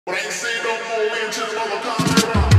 But I ain't say no more into the mother country.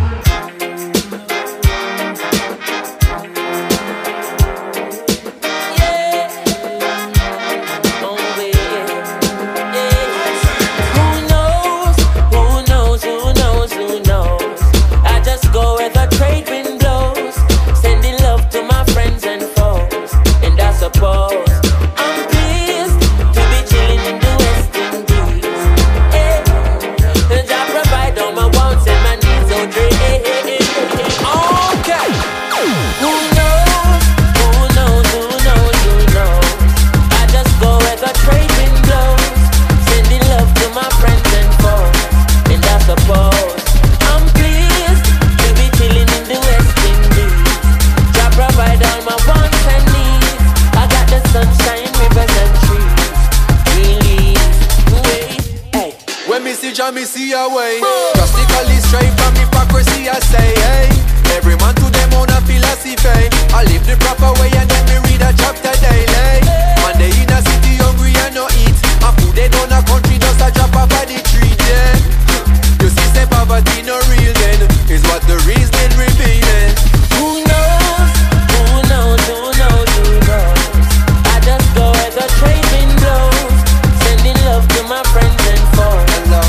Me see a way, drastically straight from hypocrisy. I say, hey, every man to them own a philosophy. I live the proper way and then me read a chapter daily. Man they in a city hungry and no eat, and food they down a country just a drop off of the tree. Yeah, you see, say poverty no real then is what the reasoning revealing. Who knows? Who knows? Who knows? Who knows? I just go where the trade wind blows, sending love to my friends and foes.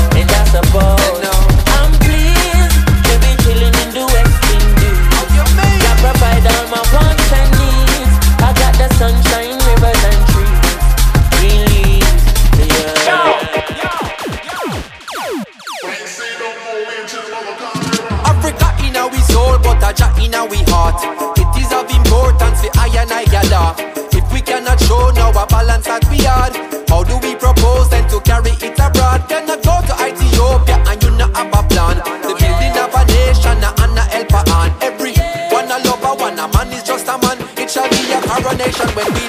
I'm pleased to be chilling in the West Indies. I provide all my wants and needs. I got the sunshine, rivers and trees. Release, Africa in our soul, but Aja in our heart. It is of importance for I and I gather. If we cannot show now a balance that we had, how do we propose then to carry it abroad? Cannot go to Ethiopia and you not have a plan. The building of a nation and a helper on. Every one a lover, one a man is just a man. It shall be a coronation when we